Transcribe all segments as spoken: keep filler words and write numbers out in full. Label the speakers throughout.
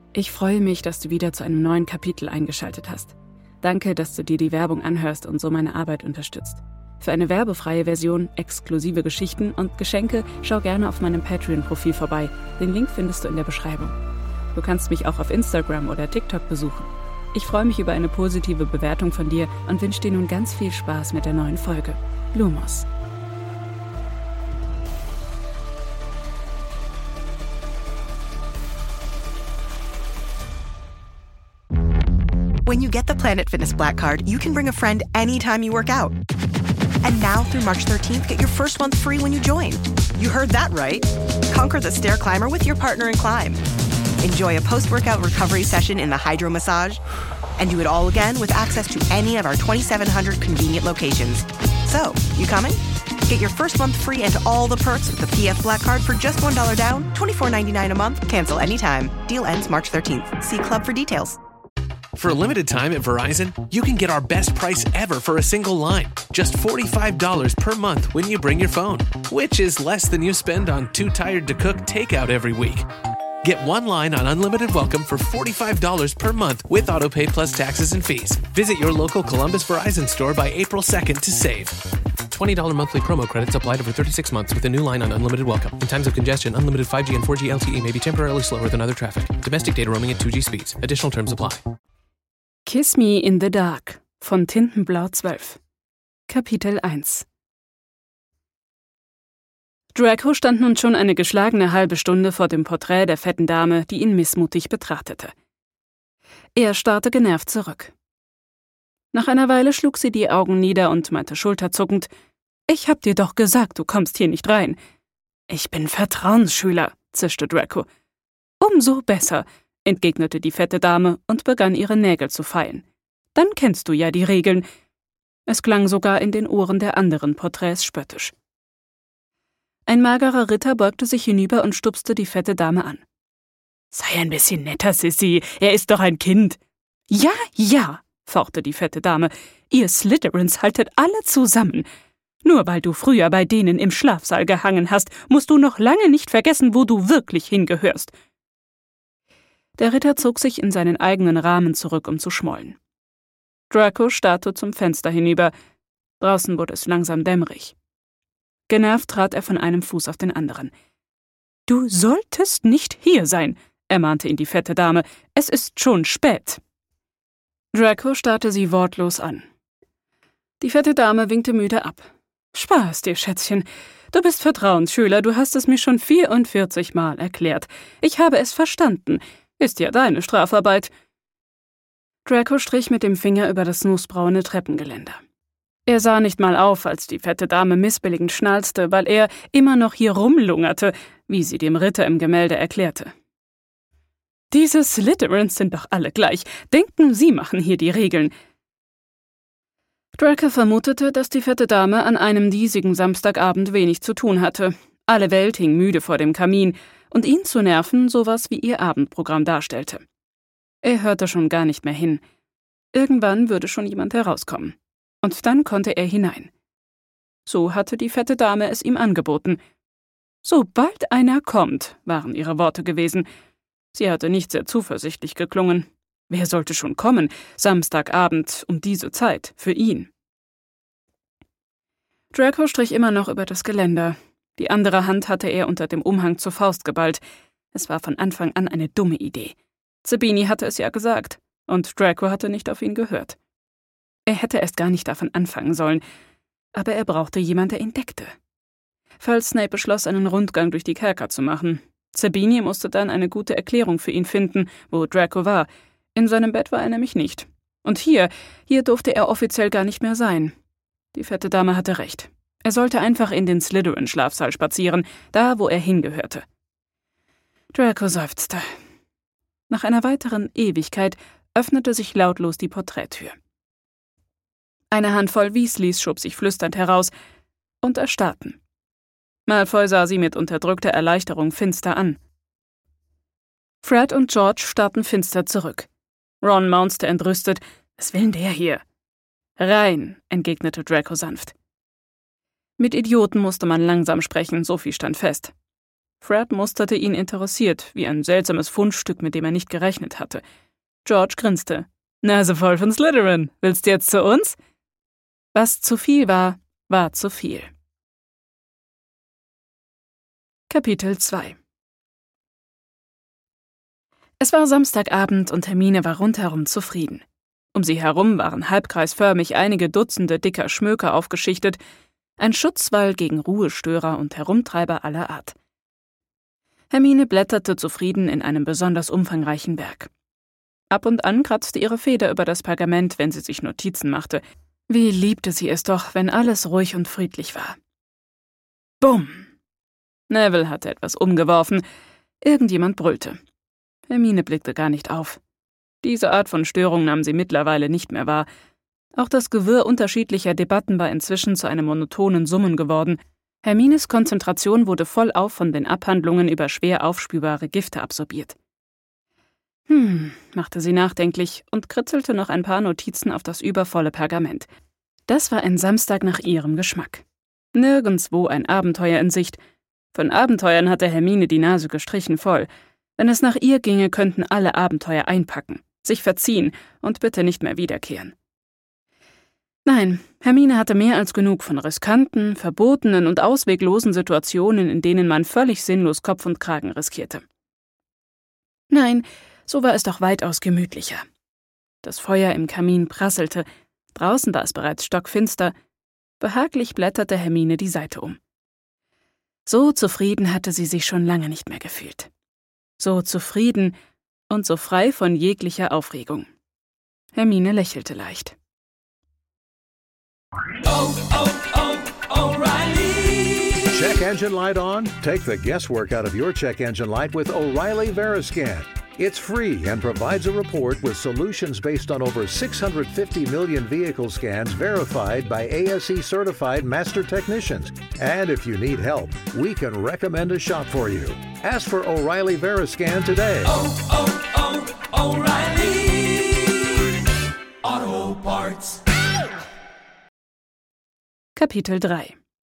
Speaker 1: Ich freue mich, dass du wieder zu einem neuen Kapitel eingeschaltet hast. Danke, dass du dir die Werbung anhörst und so meine Arbeit unterstützt. Für eine werbefreie Version, exklusive Geschichten und Geschenke schau gerne auf meinem Patreon-Profil vorbei. Den Link findest du in der Beschreibung. Du kannst mich auch auf Instagram oder TikTok besuchen. Ich freue mich über eine positive Bewertung von dir und wünsche dir nun ganz viel Spaß mit der neuen Folge. Lumos.
Speaker 2: When you get the Planet Fitness Black Card, you can bring a friend anytime you work out. And now through March thirteenth, get your first month free when you join. You heard that right. Conquer the stair climber with your partner in climb. Enjoy a post-workout recovery session in the Hydro Massage. And do it all again with access to any of our twenty-seven hundred convenient locations. So, you coming? Get your first month free and all the perks with the P F Black Card for just one dollar down, twenty-four ninety-nine a month. Cancel anytime. Deal ends March thirteenth. See Club for details.
Speaker 3: For a limited time at Verizon, you can get our best price ever for a single line. Just forty-five dollars per month when you bring your phone, which is less than you spend on Too Tired to Cook takeout every week. Get one line on Unlimited Welcome for forty-five dollars per month with AutoPay plus taxes and fees. Visit your local Columbus Verizon store by April second to save. twenty dollars monthly promo credits applied over thirty-six months with a new line on Unlimited Welcome. In times of congestion, unlimited five G and four G L T E may be temporarily slower than other traffic. Domestic data roaming at two G speeds. Additional terms apply.
Speaker 1: Kiss Me in the Dark von Tintenblau zwölf. Kapitel eins. Draco stand nun schon eine geschlagene halbe Stunde vor dem Porträt der fetten Dame, die ihn missmutig betrachtete. Er starrte genervt zurück. Nach einer Weile schlug sie die Augen nieder und meinte schulterzuckend: »Ich hab dir doch gesagt, du kommst hier nicht rein.« »Ich bin Vertrauensschüler«, zischte Draco. »Umso besser«, entgegnete die fette Dame und begann ihre Nägel zu feilen. »Dann kennst du ja die Regeln.« Es klang sogar in den Ohren der anderen Porträts spöttisch. Ein magerer Ritter beugte sich hinüber und stupste die fette Dame an. »Sei ein bisschen netter, Sissy, er ist doch ein Kind.« »Ja, ja«, fauchte die fette Dame, »ihr Slytherins haltet alle zusammen. Nur weil du früher bei denen im Schlafsaal gehangen hast, musst du noch lange nicht vergessen, wo du wirklich hingehörst.« Der Ritter zog sich in seinen eigenen Rahmen zurück, um zu schmollen. Draco starrte zum Fenster hinüber. Draußen wurde es langsam dämmerig. Genervt trat er von einem Fuß auf den anderen. »Du solltest nicht hier sein«, ermahnte ihn die fette Dame. »Es ist schon spät.« Draco starrte sie wortlos an. Die fette Dame winkte müde ab. »Spaß dir, Schätzchen. Du bist Vertrauensschüler, du hast es mir schon vierundvierzig Mal erklärt. Ich habe es verstanden. Ist ja deine Strafarbeit.« Draco strich mit dem Finger über das nussbraune Treppengeländer. Er sah nicht mal auf, als die fette Dame missbilligend schnalzte, weil er immer noch hier rumlungerte, wie sie dem Ritter im Gemälde erklärte. »Diese Slytherins sind doch alle gleich. Denken, sie machen hier die Regeln.« Draco vermutete, dass die fette Dame an einem diesigen Samstagabend wenig zu tun hatte. Alle Welt hing müde vor dem Kamin, und ihn zu nerven sowas wie ihr Abendprogramm darstellte. Er hörte schon gar nicht mehr hin. Irgendwann würde schon jemand herauskommen. Und dann konnte er hinein. So hatte die fette Dame es ihm angeboten. »Sobald einer kommt«, waren ihre Worte gewesen. Sie hatte nicht sehr zuversichtlich geklungen. Wer sollte schon kommen, Samstagabend um diese Zeit, für ihn? Draco strich immer noch über das Geländer. Die andere Hand hatte er unter dem Umhang zur Faust geballt. Es war von Anfang an eine dumme Idee. Zabini hatte es ja gesagt, und Draco hatte nicht auf ihn gehört. Er hätte erst gar nicht davon anfangen sollen, aber er brauchte jemand, der ihn deckte. Falls Snape beschloss, einen Rundgang durch die Kerker zu machen. Zabini musste dann eine gute Erklärung für ihn finden, wo Draco war. In seinem Bett war er nämlich nicht. Und hier, hier durfte er offiziell gar nicht mehr sein. Die fette Dame hatte recht. Er sollte einfach in den Slytherin-Schlafsaal spazieren, da, wo er hingehörte. Draco seufzte. Nach einer weiteren Ewigkeit öffnete sich lautlos die Porträttür. Eine Handvoll Weasleys schob sich flüsternd heraus und erstarrten. Malfoy sah sie mit unterdrückter Erleichterung finster an. Fred und George starrten finster zurück. Ron maunzte entrüstet. »Was will denn der hier?« »Rein«, entgegnete Draco sanft. Mit Idioten musste man langsam sprechen, so viel stand fest. Fred musterte ihn interessiert, wie ein seltsames Fundstück, mit dem er nicht gerechnet hatte. George grinste. »Nase voll von Slytherin. Willst du jetzt zu uns?« Was zu viel war, war zu viel. Kapitel zwei. Es war Samstagabend und Hermine war rundherum zufrieden. Um sie herum waren halbkreisförmig einige Dutzende dicker Schmöker aufgeschichtet, ein Schutzwall gegen Ruhestörer und Herumtreiber aller Art. Hermine blätterte zufrieden in einem besonders umfangreichen Werk. Ab und an kratzte ihre Feder über das Pergament, wenn sie sich Notizen machte. Wie liebte sie es doch, wenn alles ruhig und friedlich war. Bumm! Neville hatte etwas umgeworfen. Irgendjemand brüllte. Hermine blickte gar nicht auf. Diese Art von Störung nahm sie mittlerweile nicht mehr wahr. Auch das Gewirr unterschiedlicher Debatten war inzwischen zu einem monotonen Summen geworden. Hermines Konzentration wurde vollauf von den Abhandlungen über schwer aufspürbare Gifte absorbiert. Hm, machte sie nachdenklich und kritzelte noch ein paar Notizen auf das übervolle Pergament. Das war ein Samstag nach ihrem Geschmack. Nirgendwo ein Abenteuer in Sicht. Von Abenteuern hatte Hermine die Nase gestrichen voll. Wenn es nach ihr ginge, könnten alle Abenteuer einpacken, sich verziehen und bitte nicht mehr wiederkehren. Nein, Hermine hatte mehr als genug von riskanten, verbotenen und ausweglosen Situationen, in denen man völlig sinnlos Kopf und Kragen riskierte. Nein, so war es doch weitaus gemütlicher. Das Feuer im Kamin prasselte, draußen war es bereits stockfinster. Behaglich blätterte Hermine die Seite um. So zufrieden hatte sie sich schon lange nicht mehr gefühlt. So zufrieden und so frei von jeglicher Aufregung. Hermine lächelte leicht.
Speaker 4: Oh, oh, oh, O'Reilly!
Speaker 5: Check engine light on? Take the guesswork out of your check engine light with O'Reilly Veriscan. It's free and provides a report with solutions based on over six hundred fifty million vehicle scans verified by A S E-certified master technicians. And if you need help, we can recommend a shop for you. Ask for O'Reilly Veriscan today.
Speaker 4: Oh, oh, oh, O'Reilly! Auto Parts.
Speaker 1: Kapitel drei.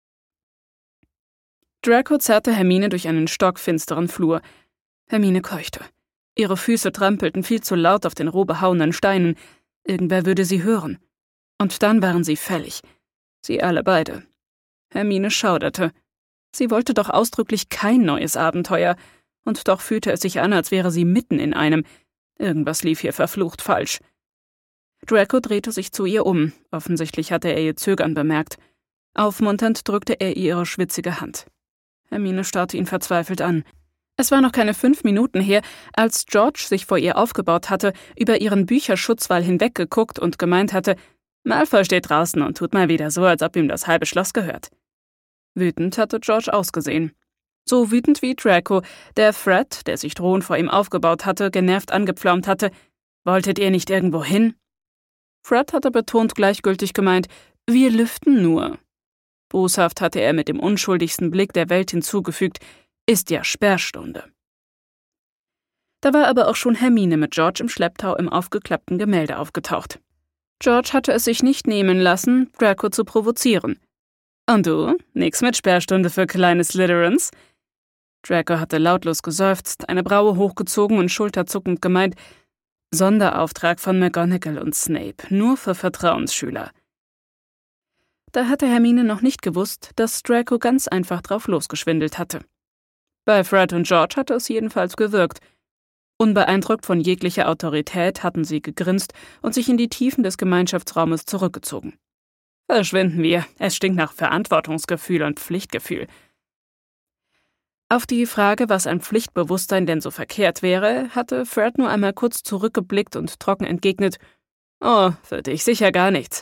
Speaker 1: Draco zerrte Hermine durch einen stockfinsteren Flur. Hermine keuchte. Ihre Füße trampelten viel zu laut auf den roh behauenen Steinen. Irgendwer würde sie hören. Und dann waren sie fällig. Sie alle beide. Hermine schauderte. Sie wollte doch ausdrücklich kein neues Abenteuer. Und doch fühlte es sich an, als wäre sie mitten in einem. Irgendwas lief hier verflucht falsch. Draco drehte sich zu ihr um. Offensichtlich hatte er ihr Zögern bemerkt. Aufmunternd drückte er ihr ihre schwitzige Hand. Hermine starrte ihn verzweifelt an. Es war noch keine fünf Minuten her, als George sich vor ihr aufgebaut hatte, über ihren Bücherschutzwall hinweggeguckt und gemeint hatte, Malfoy steht draußen und tut mal wieder so, als ob ihm das halbe Schloss gehört. Wütend hatte George ausgesehen. So wütend wie Draco, der Fred, der sich drohend vor ihm aufgebaut hatte, genervt angepflaumt hatte. »Wolltet ihr nicht irgendwo hin?« Fred hatte betont gleichgültig gemeint, »Wir lüften nur.« Boshaft hatte er mit dem unschuldigsten Blick der Welt hinzugefügt, »Ist ja Sperrstunde.« Da war aber auch schon Hermine mit George im Schlepptau im aufgeklappten Gemälde aufgetaucht. George hatte es sich nicht nehmen lassen, Draco zu provozieren. »Und du? Nix mit Sperrstunde für kleine Slytherins?« Draco hatte lautlos geseufzt, eine Braue hochgezogen und schulterzuckend gemeint, »Sonderauftrag von McGonagall und Snape, nur für Vertrauensschüler.« Da hatte Hermine noch nicht gewusst, dass Draco ganz einfach drauf losgeschwindelt hatte. Bei Fred und George hatte es jedenfalls gewirkt. Unbeeindruckt von jeglicher Autorität hatten sie gegrinst und sich in die Tiefen des Gemeinschaftsraumes zurückgezogen. »Verschwinden wir, es stinkt nach Verantwortungsgefühl und Pflichtgefühl.« Auf die Frage, was an Pflichtbewusstsein denn so verkehrt wäre, hatte Fred nur einmal kurz zurückgeblickt und trocken entgegnet, »Oh, für dich sicher gar nichts.«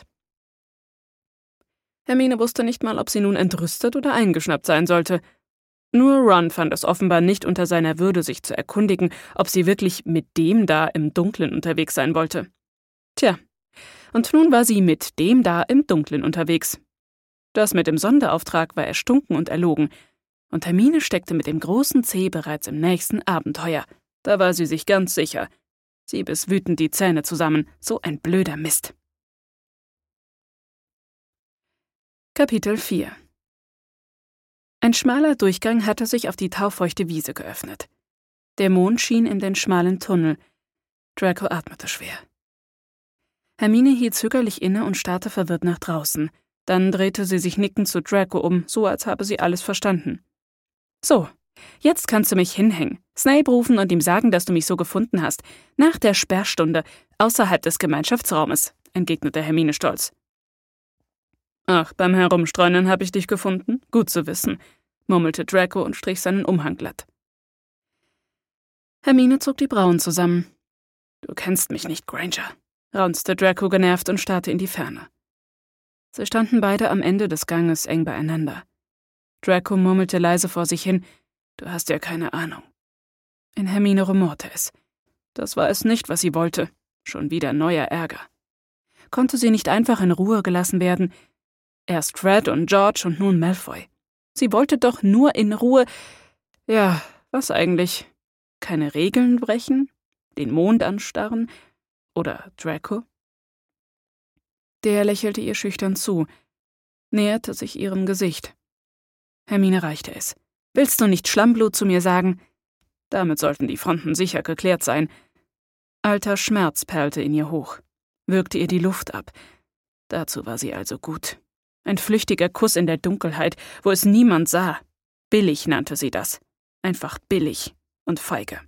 Speaker 1: Hermine wusste nicht mal, ob sie nun entrüstet oder eingeschnappt sein sollte. Nur Ron fand es offenbar nicht unter seiner Würde, sich zu erkundigen, ob sie wirklich mit dem da im Dunkeln unterwegs sein wollte. Tja, und nun war sie mit dem da im Dunkeln unterwegs. Das mit dem Sonderauftrag war erstunken und erlogen, und Hermine steckte mit dem großen C bereits im nächsten Abenteuer. Da war sie sich ganz sicher. Sie biss wütend die Zähne zusammen, so ein blöder Mist. Kapitel vier. Ein schmaler Durchgang hatte sich auf die taufeuchte Wiese geöffnet. Der Mond schien in den schmalen Tunnel. Draco atmete schwer. Hermine hielt zögerlich inne und starrte verwirrt nach draußen. Dann drehte sie sich nickend zu Draco um, so als habe sie alles verstanden. »So, jetzt kannst du mich hinhängen, Snape rufen und ihm sagen, dass du mich so gefunden hast. Nach der Sperrstunde, außerhalb des Gemeinschaftsraumes«, entgegnete Hermine stolz. »Ach, beim Herumstreunen habe ich dich gefunden? Gut zu wissen«, murmelte Draco und strich seinen Umhang glatt. Hermine zog die Brauen zusammen. »Du kennst mich nicht, Granger«, raunzte Draco genervt und starrte in die Ferne. Sie standen beide am Ende des Ganges eng beieinander. Draco murmelte leise vor sich hin, »Du hast ja keine Ahnung.« In Hermine rumorte es. Das war es nicht, was sie wollte. Schon wieder neuer Ärger. Konnte sie nicht einfach in Ruhe gelassen werden? Erst Fred und George und nun Malfoy. Sie wollte doch nur in Ruhe... Ja, was eigentlich? Keine Regeln brechen? Den Mond anstarren? Oder Draco? Der lächelte ihr schüchtern zu, näherte sich ihrem Gesicht. Hermine reichte es. »Willst du nicht Schlammblut zu mir sagen?« Damit sollten die Fronten sicher geklärt sein. Alter Schmerz perlte in ihr hoch, würgte ihr die Luft ab. Dazu war sie also gut. Ein flüchtiger Kuss in der Dunkelheit, wo es niemand sah. Billig nannte sie das. Einfach billig und feige.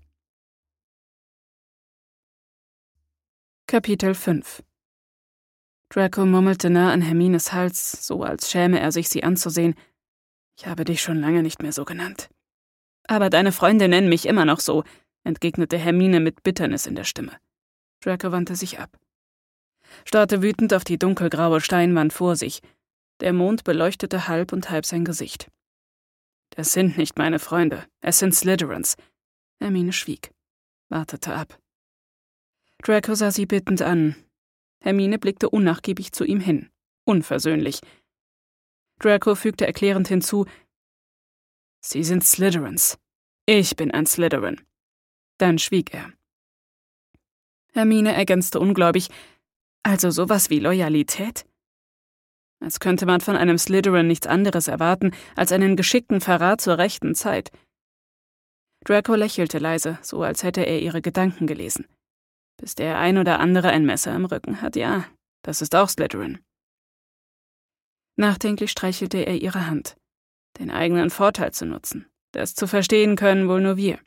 Speaker 1: Kapitel fünf. Draco murmelte nah an Hermines Hals, so als schäme er sich, sie anzusehen. »Ich habe dich schon lange nicht mehr so genannt.« »Aber deine Freunde nennen mich immer noch so«, entgegnete Hermine mit Bitternis in der Stimme. Draco wandte sich ab, starrte wütend auf die dunkelgraue Steinwand vor sich. Der Mond beleuchtete halb und halb sein Gesicht. »Das sind nicht meine Freunde, es sind Slytherins.« Hermine schwieg, wartete ab. Draco sah sie bittend an. Hermine blickte unnachgiebig zu ihm hin, unversöhnlich. Draco fügte erklärend hinzu, »Sie sind Slytherins. Ich bin ein Slytherin.« Dann schwieg er. Hermine ergänzte ungläubig, »Also sowas wie Loyalität?« Als könnte man von einem Slytherin nichts anderes erwarten als einen geschickten Verrat zur rechten Zeit. Draco lächelte leise, so als hätte er ihre Gedanken gelesen. Bis der ein oder andere ein Messer im Rücken hat, ja, das ist auch Slytherin. Nachdenklich streichelte er ihre Hand. Den eigenen Vorteil zu nutzen. Das zu verstehen können wohl nur wir.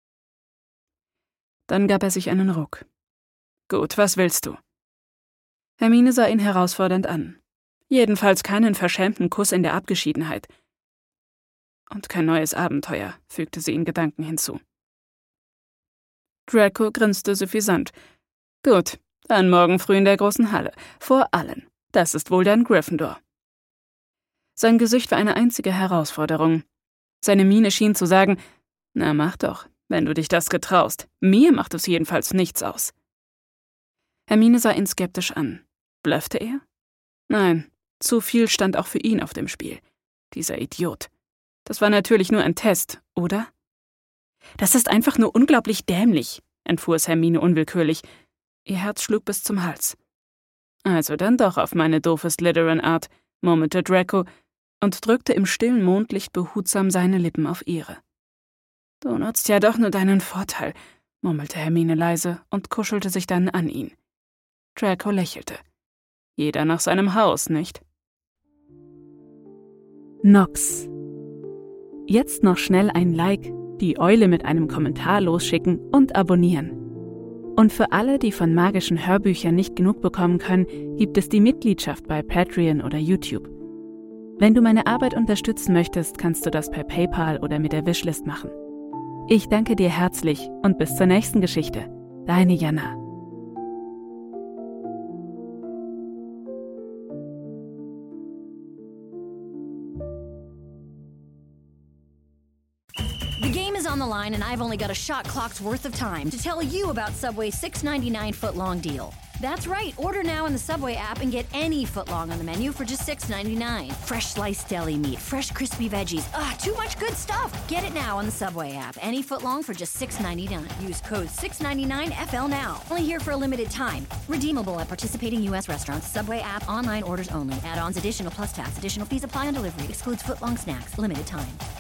Speaker 1: Dann gab er sich einen Ruck. »Gut, was willst du?« Hermine sah ihn herausfordernd an. Jedenfalls keinen verschämten Kuss in der Abgeschiedenheit. Und kein neues Abenteuer, fügte sie in Gedanken hinzu. Draco grinste suffisant. »Gut, dann morgen früh in der großen Halle. Vor allen. Das ist wohl dein Gryffindor.« Sein Gesicht war eine einzige Herausforderung. Seine Miene schien zu sagen, »Na, mach doch, wenn du dich das getraust. Mir macht es jedenfalls nichts aus.« Hermine sah ihn skeptisch an. Bluffte er? Nein, zu viel stand auch für ihn auf dem Spiel. Dieser Idiot. Das war natürlich nur ein Test, oder? »Das ist einfach nur unglaublich dämlich«, entfuhr es Hermine unwillkürlich. Ihr Herz schlug bis zum Hals. »Also dann doch auf meine doofe Slytherin-Art«, murmelte Draco und drückte im stillen Mondlicht behutsam seine Lippen auf ihre. »Du nutzt ja doch nur deinen Vorteil«, murmelte Hermine leise und kuschelte sich dann an ihn. Draco lächelte. Jeder nach seinem Haus, nicht? Nox. Jetzt noch schnell ein Like, die Eule mit einem Kommentar losschicken und abonnieren. Und für alle, die von magischen Hörbüchern nicht genug bekommen können, gibt es die Mitgliedschaft bei Patreon oder YouTube. Wenn du meine Arbeit unterstützen möchtest, kannst du das per PayPal oder mit der Wishlist machen. Ich danke dir herzlich und bis zur nächsten Geschichte. Deine Jana.
Speaker 6: The game is on the line, and I've only got a shot clock's worth of time to tell you about Subway's six ninety-nine foot-long deal. That's right. Order now on the Subway app and get any footlong on the menu for just six ninety-nine. Fresh sliced deli meat, fresh crispy veggies. Ah, too much good stuff. Get it now on the Subway app. Any footlong for just six ninety-nine. Use code six ninety-nine F L now. Only here for a limited time. Redeemable at participating U S restaurants. Subway app. Online orders only. Add-ons, additional plus tax. Additional fees apply on delivery. Excludes footlong snacks. Limited time.